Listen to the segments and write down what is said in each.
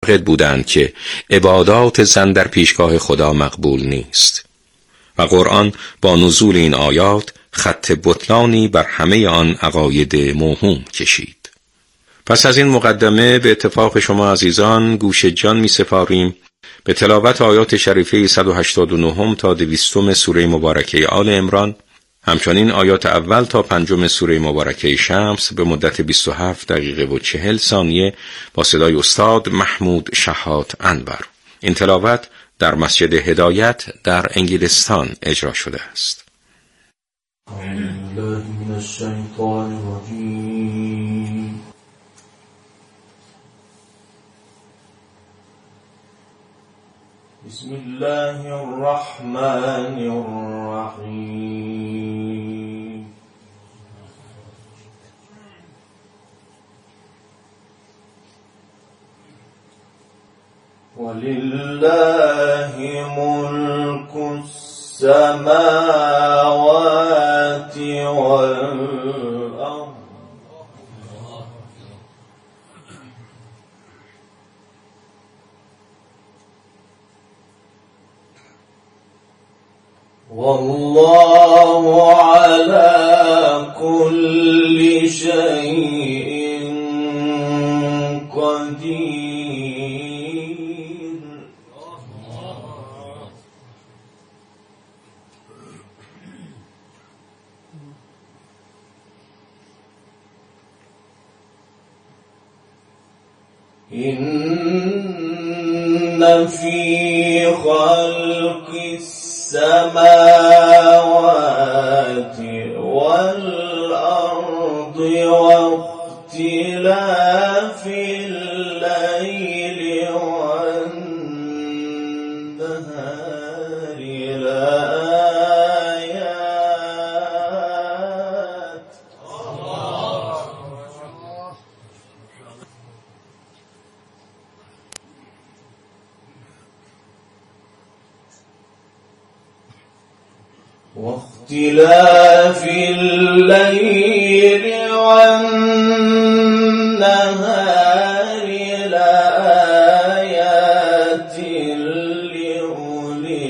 معتقد بودند که عبادات زن در پیشگاه خدا مقبول نیست و قرآن با نزول این آیات خط بطلانی بر همه آن عقاید موهوم کشید. پس از این مقدمه به اتفاق شما عزیزان گوش جان می سپاریم به تلاوت آیات شریفه 189 تا 200 سوره مبارکه آل عمران، همچنین آیات اول تا 5 سوره مبارکه شمس به مدت 27 دقیقه و 40 ثانیه با صدای استاد محمود شهاد انور. این تلاوت در مسجد هدایت در انگلستان اجرا شده است. بسم الله الرحمن الرحیم. ولله ملك السماوات والأرض والله على كل شيء قدير. إن في خلق السماوات والأرض واختلاف الليل والنهار لآيات واختلاف الليل والنهار لآيات لأولي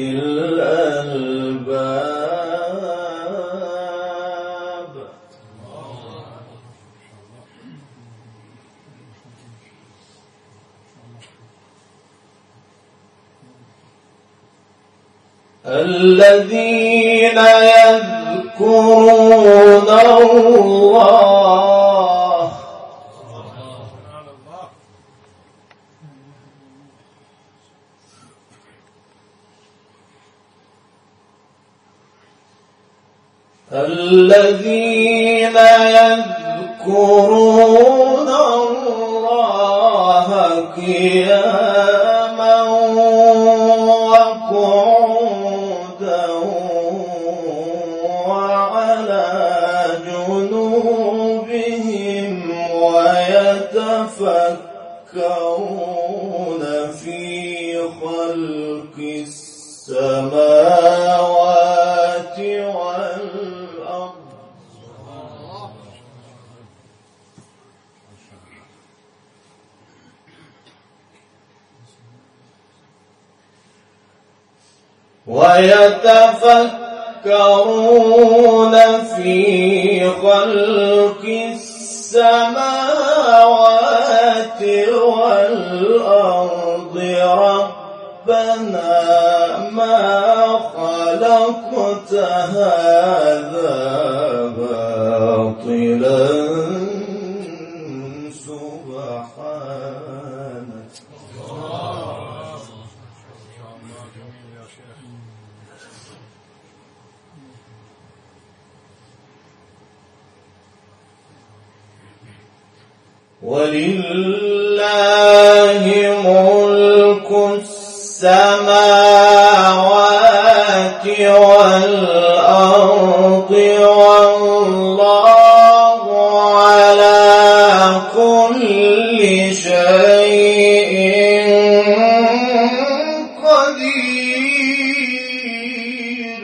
الألباب. الذين يذكرون الله قياما وقعودا وعلى جنوبهم ويتفكرون في خلق السماوات والأرض ويتفكرون في خلق السماوات والأرض ربنا ما خلقت هذا باطلا سبحانك. ولله ملك السماوات والأرض والله على كل شيء قدير.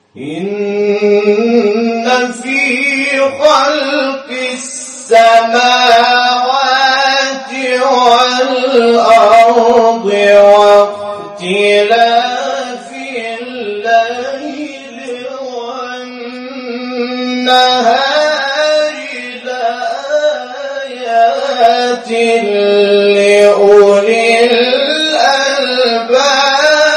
إن في خلق السماوات والأرض واختلاف الليل والنهار لآيات لأولي الألباب.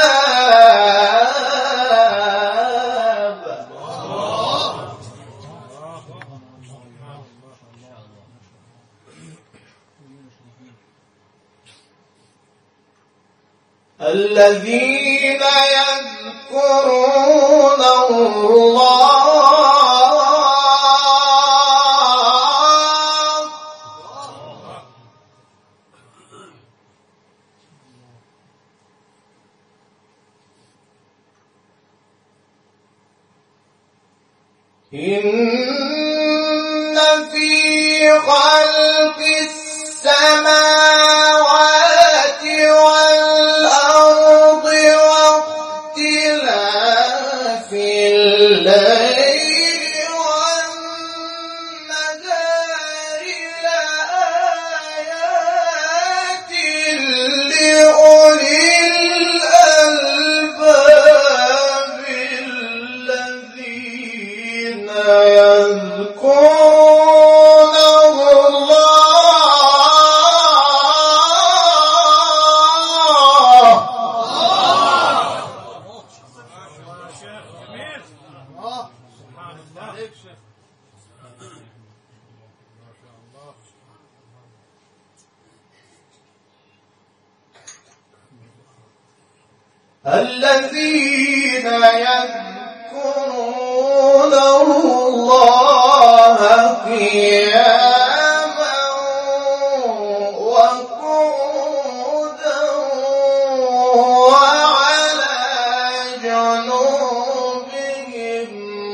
الذين يذكرون الله إن في خلق السماوات والأرض واختلاف الليل والنهار لآيات لأولي الألباب الذين يذكرون الله الذين يذكرون الله قياما وقعودا وعلى جنوبهم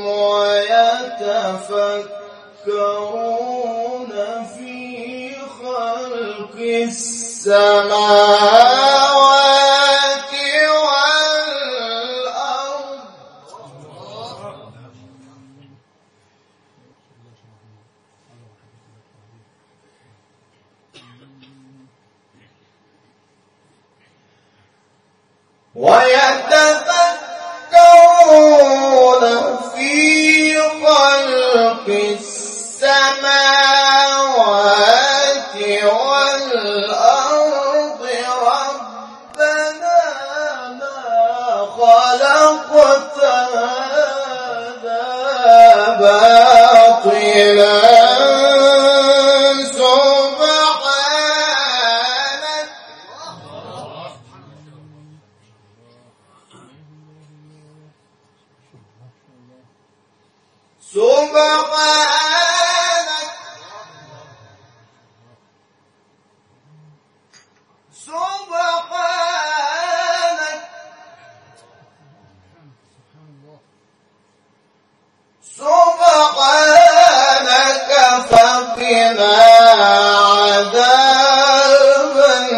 ويتفكرون في خلق السماوات والأرض ويتفكرون في خلق السماوات والأرض ربنا ما خلقت هذا باطلا سبحانك فقنا عذاب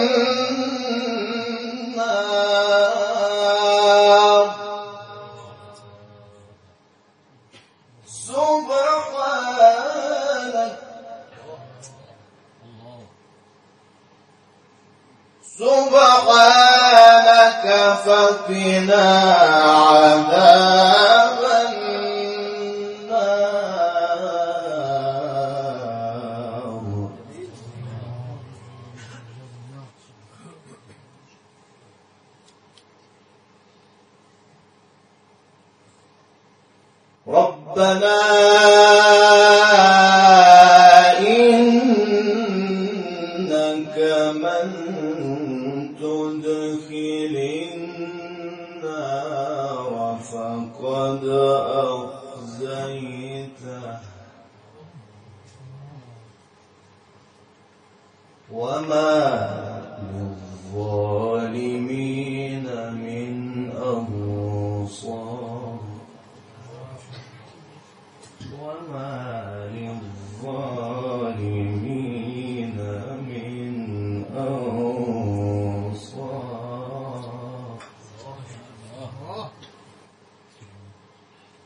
النار. سبحانك فقنا عذاب النار. ربنا إنك من تدخل النار فقد أخزيته وما للظالمين من أنصار. وما للظالمين من أنصار.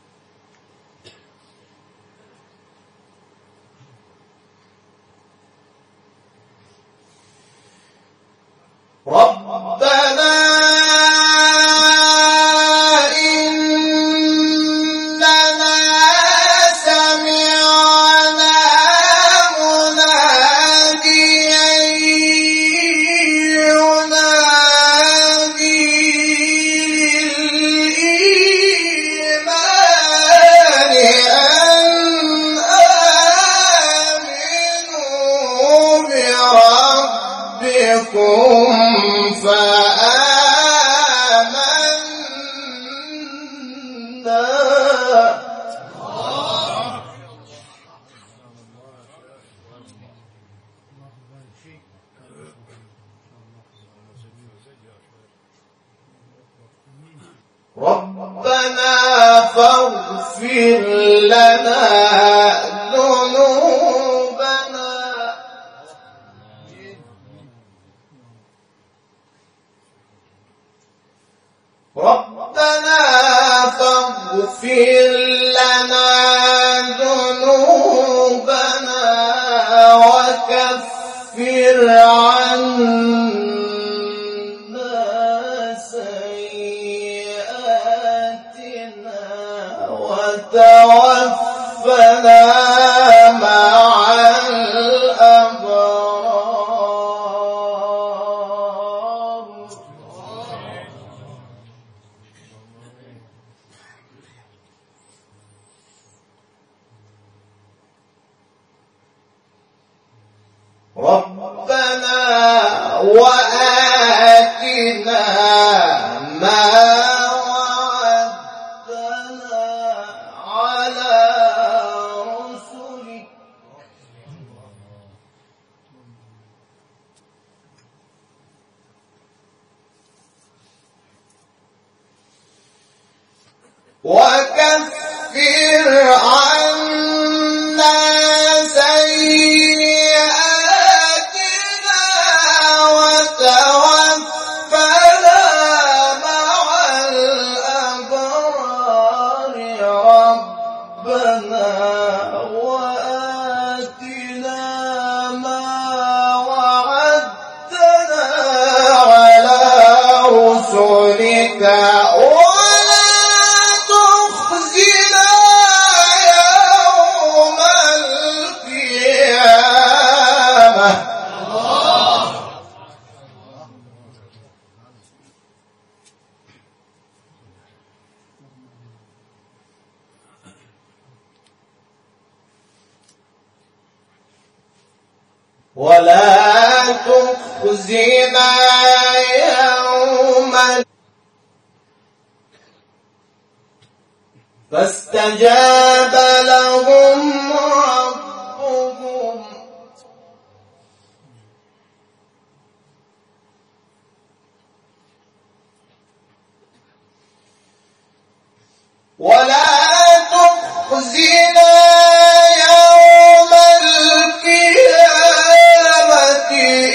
ربنا فاغفر لنا ذنوبنا ربنا فاغفر لنا ذنوبنا وكفر عنا سيئاتنا وتوفنا مع الأبرار ربنا وآتنا ما وعدتنا على رسلك وكفر عنا سيئاتنا وتوفنا مع الأبرار ربنا وآتنا ما وعدتنا على رسلك ولا تخزنا يوم القيامة ولا تخزنا يوم فاستجاب لهم ربهم ولا تخزنا يوم القيامة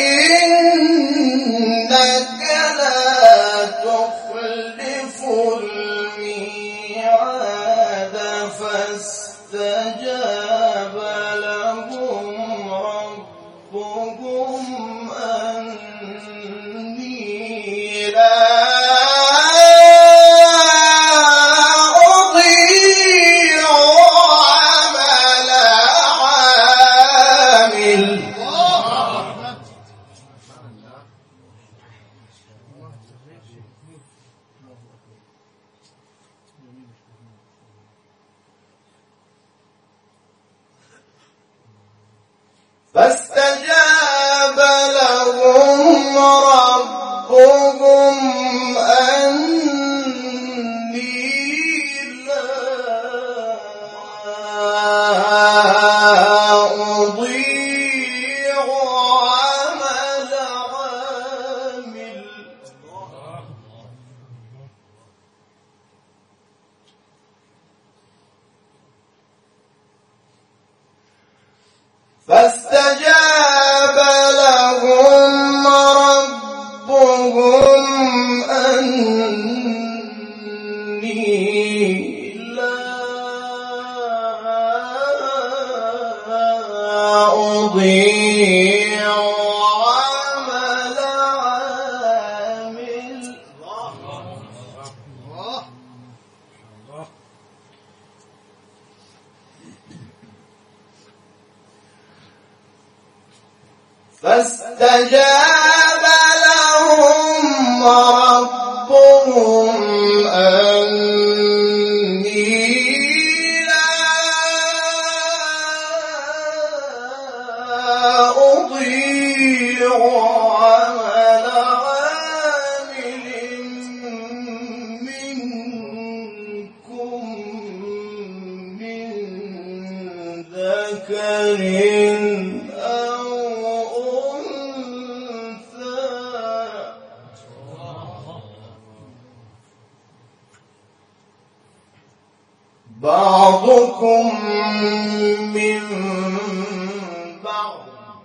إنك لا تخلف الميعاد فاستجاب لهم ربهم أني لا أضيع عمل عامل فاستجاب لهم ربهم أني لا أضيع عمل عامل فاستجاب لهم ربهم أني لا أضيع عمل عامل فاستجاب لهم ربهم أني لا أضيع عمل عامل منكم من ذكر أو أنثى بعضكم من بعض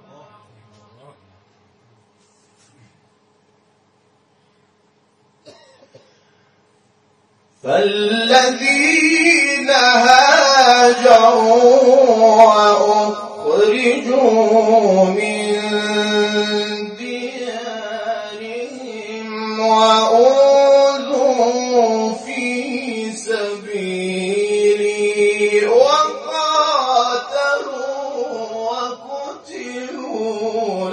فالذين هاجروا وأخرجوا من ديارهم وأوذوا في سبيلي وقاتلوا وقتلوا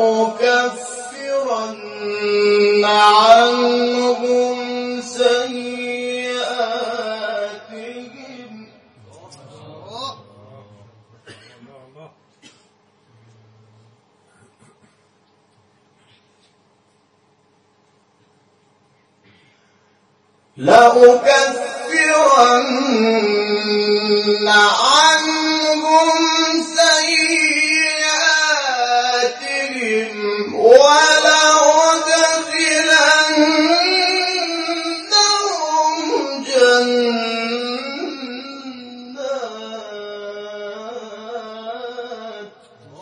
لأكفرن عنهم سيئاتهم ولأدخلنهم جنات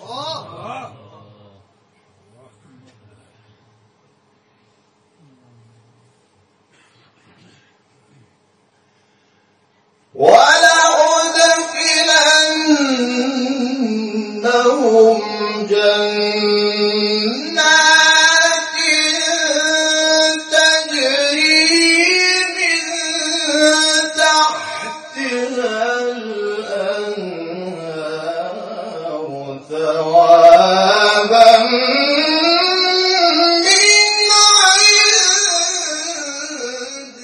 تجري من تحتها الأنهار ثوابا من عند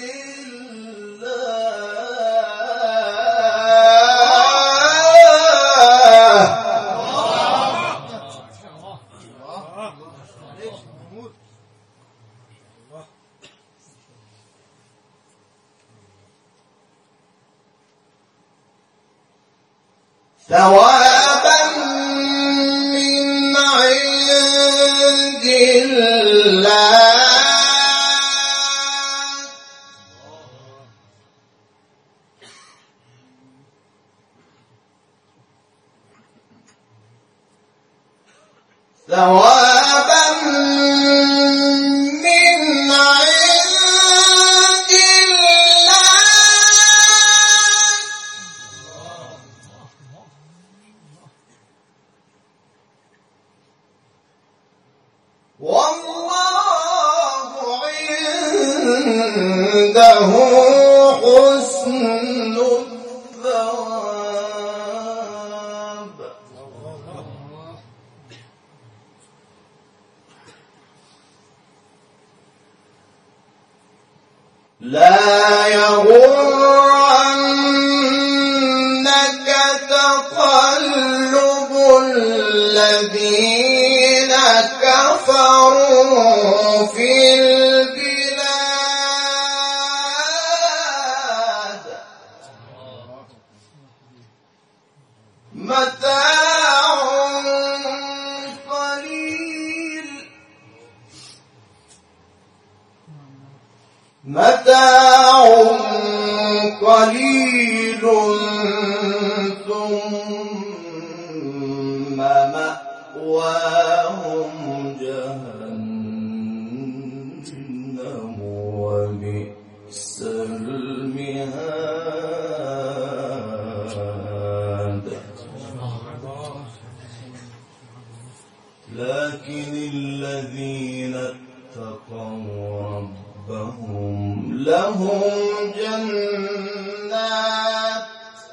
ثوابا من عند الله ثوابا من عند والله عنده حسن الثواب لا يغرنك تقلب الذين كفروا في البلاد متاع قليل ثم مأواهم جهنم وبئس المهاد لكن الذين اتقوا ربهم لهم جنات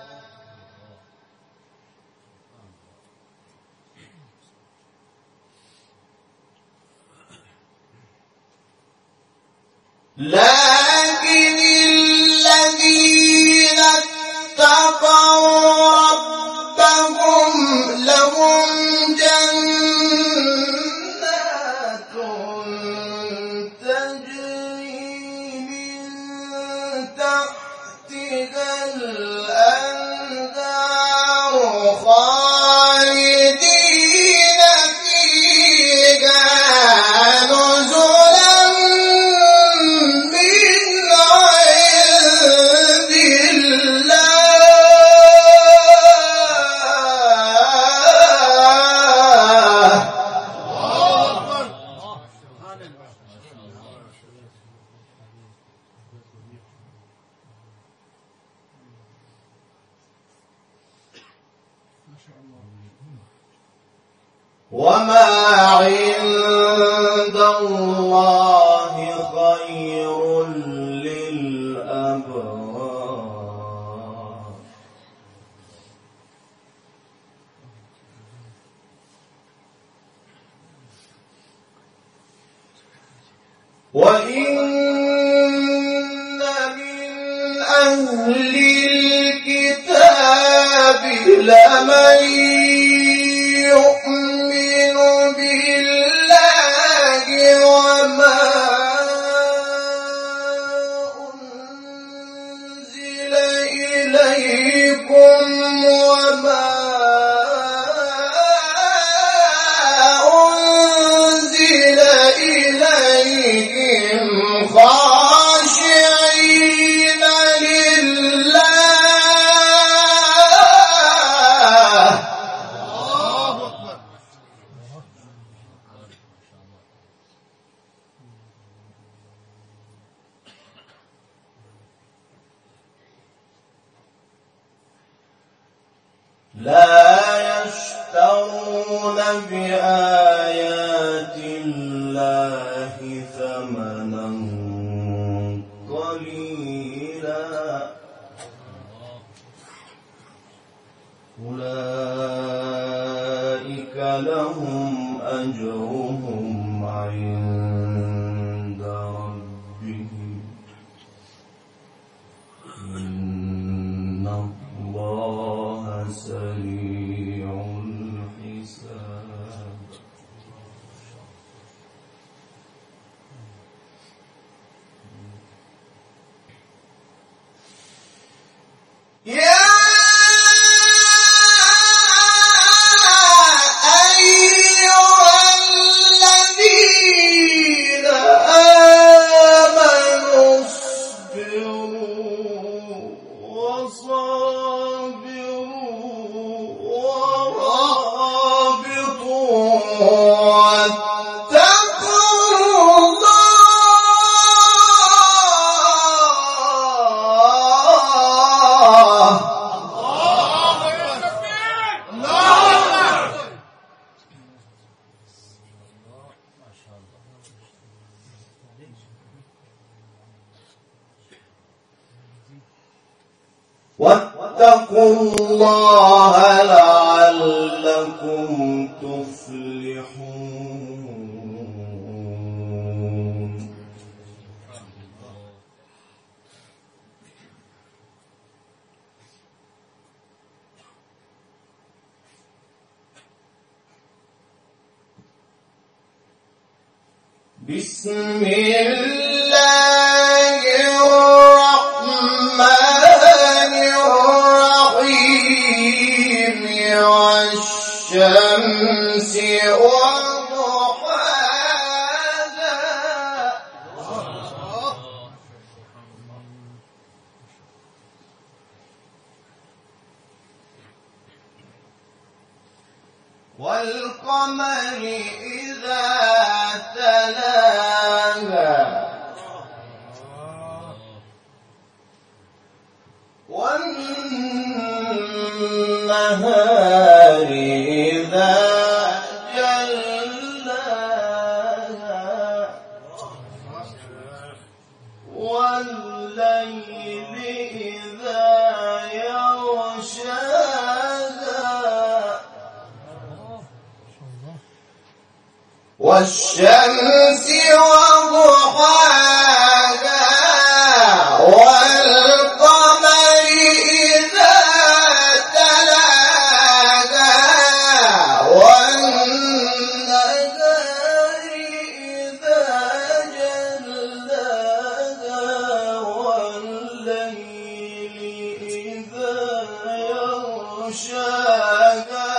لكن الذين اتقوا ربهم لهم جنات تجري من تحتها الأنهار خالدين فيها نزلا من وما عند الله خير للأبرار وإن من أهل الكتاب لمن يؤمن بالله وما أنزل إليكم وما أنزل إليهم خاشعين لله لا يشترون بآيات الله ثمنا قليلا أولئك لهم أجرهم عند ربهم إن الله سريع الحساب يا أيها الذين آمنوا اصبروا وصابروا ورابطوا واتقوا الله لعلكم تفلحون بسم الله الرحمن الرحيم والشمس وضحاها والقمر إذا تلاها والنهار إذا جلاها والليل إذا يغشاها والشمس وضحاها والقمر إذا تلاها والنهار إذا جلاها والليل إذا يغشاها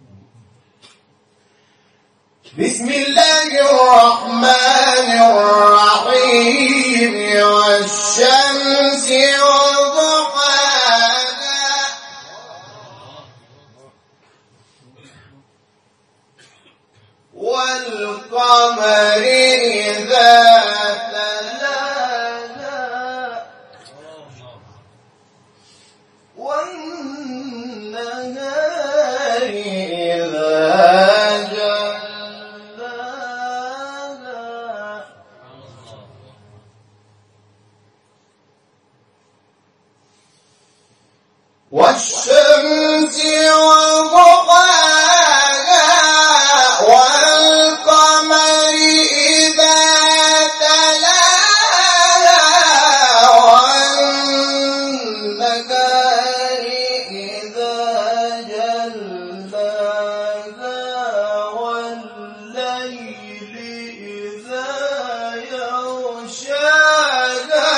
بسم الله الرحمن الرحيم والقمر إذا تلاها والنهار إذا جلاها والشمس وضحاها والقمر إذا تلاها والنهار إذا جلاها والليل إذا يغشاها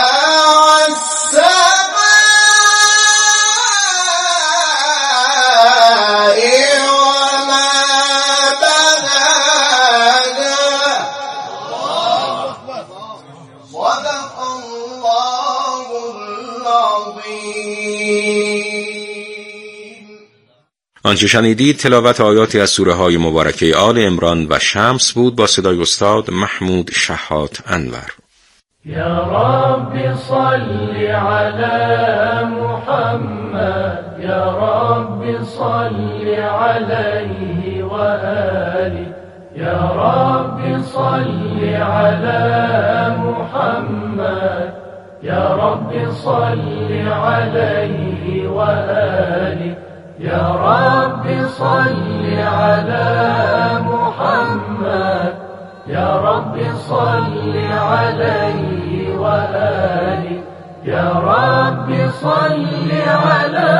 آنچه شنیدید تلاوت آیاتی از سوره های مبارکه آل عمران و شمس بود با صدای استاد محمود شحات انور. یا رب صل علی محمد یا رب صل علیه و آله یا رب صل علی محمد یا رب صل علیه و آله یا رب صل علی محمد یا رب صل علیه و آله یا رب صل علی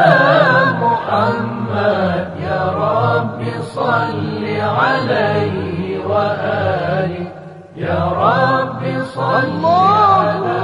محمد یا رب صل علیه و آله یا رب صل علی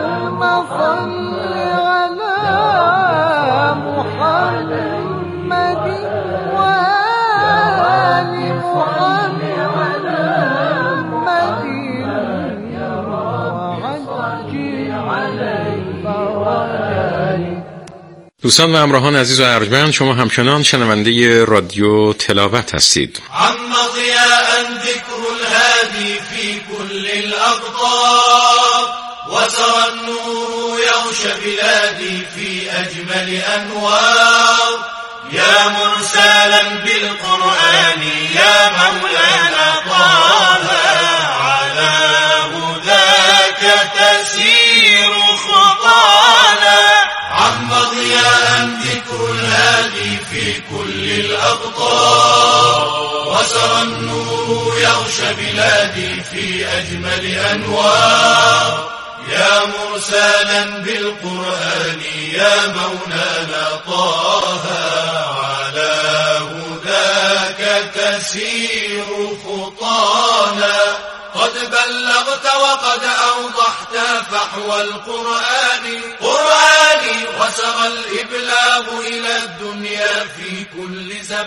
دوستان و همراهان عزیز و ارجمند، شما همچنان شنونده رادیو تلاوت هستید. عم ضياء ذكر الهادي في كل الأقطار وسرى النور يغشى بلادي في أجمل أنوار يا مرسلا بالقرآن يا مولانا طه على هداك تسير خطانا عم ضياء ذكر الهادي في كل الأقطار وسرى النور يغشى بلادي في أجمل أنوار يا مرسلا بالقرآن يا مولانا طه على هداك تسير خطانا قد بلغت وقد أوضحت فحوى القرآن قرآني وسرى الإبلاغ إلى الدنيا في كل زمان